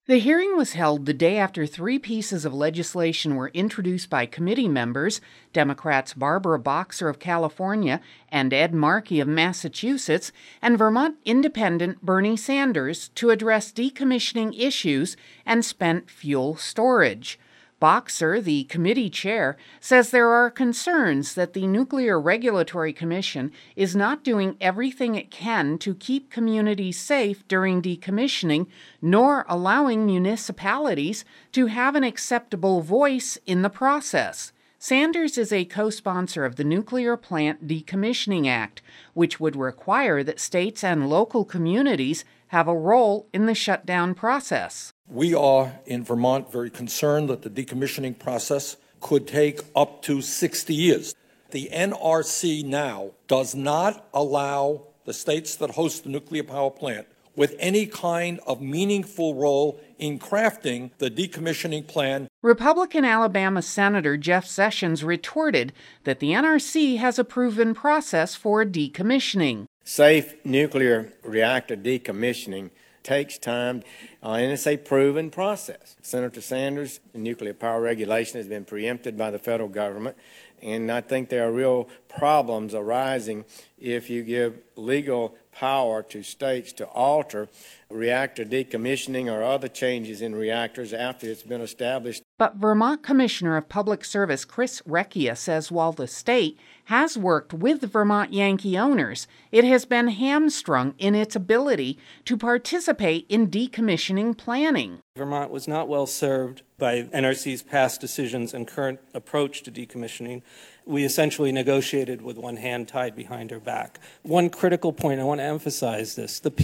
The hearing was held the day after three pieces of legislation were introduced by committee members, Democrats Barbara Boxer of California and Ed Markey of Massachusetts, and Vermont Independent Bernie Sanders, to address decommissioning issues and spent fuel storage. Boxer, the committee chair, says there are concerns that the Nuclear Regulatory Commission is not doing everything it can to keep communities safe during decommissioning, nor allowing municipalities to have an acceptable voice in the process. Sanders is a co-sponsor of the Nuclear Plant Decommissioning Act, which would require that states and local communities have a role in the shutdown process. We are, in Vermont, very concerned that the decommissioning process could take up to 60 years. The NRC now does not allow the states that host the nuclear power plant with any kind of meaningful role in crafting the decommissioning plan. Republican Alabama Senator Jeff Sessions retorted that the NRC has a proven process for decommissioning. Safe nuclear reactor decommissioning takes time, and it's a proven process. Senator Sanders' nuclear power regulation has been preempted by the federal government, and I think there are real problems arising if you give legal power to states to alter reactor decommissioning or other changes in reactors after it's been established. But Vermont Commissioner of Public Service Chris Recchia says while the state has worked with Vermont Yankee owners, it has been hamstrung in its ability to participate in decommissioning planning. Vermont was not well served by NRC's past decisions and current approach to decommissioning. We essentially negotiated with one hand tied behind her back. One critical point, I want to emphasize this, the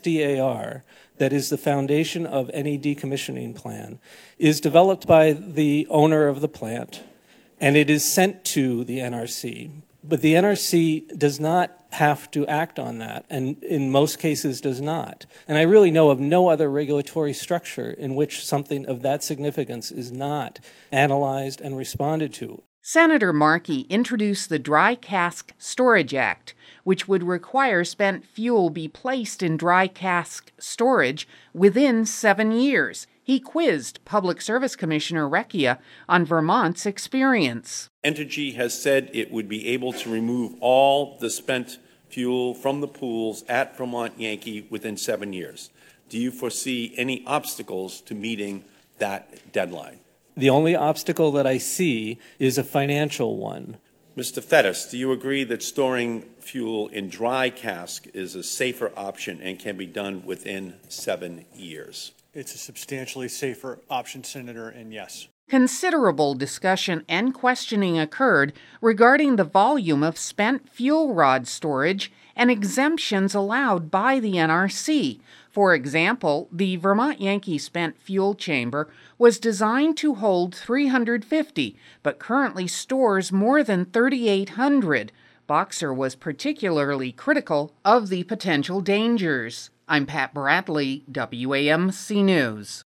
PSDAR, that is the foundation of any decommissioning plan, is developed by the owner of the plant, and it is sent to the NRC. But the NRC does not have to act on that, and in most cases does not. And I really know of no other regulatory structure in which something of that significance is not analyzed and responded to. Senator Markey introduced the Dry Cask Storage Act, which would require spent fuel be placed in dry cask storage within 7 years. He quizzed Public Service Commissioner Recchia on Vermont's experience. Entergy has said it would be able to remove all the spent fuel from the pools at Vermont Yankee within 7 years. Do you foresee any obstacles to meeting that deadline? The only obstacle that I see is a financial one. Mr. Fettis, do you agree that storing fuel in dry cask is a safer option and can be done within 7 years? It's a substantially safer option, Senator, and yes. Considerable discussion and questioning occurred regarding the volume of spent fuel rod storage and exemptions allowed by the NRC. For example, the Vermont Yankee spent fuel chamber was designed to hold 350, but currently stores more than 3,800. Boxer was particularly critical of the potential dangers. I'm Pat Bradley, WAMC News.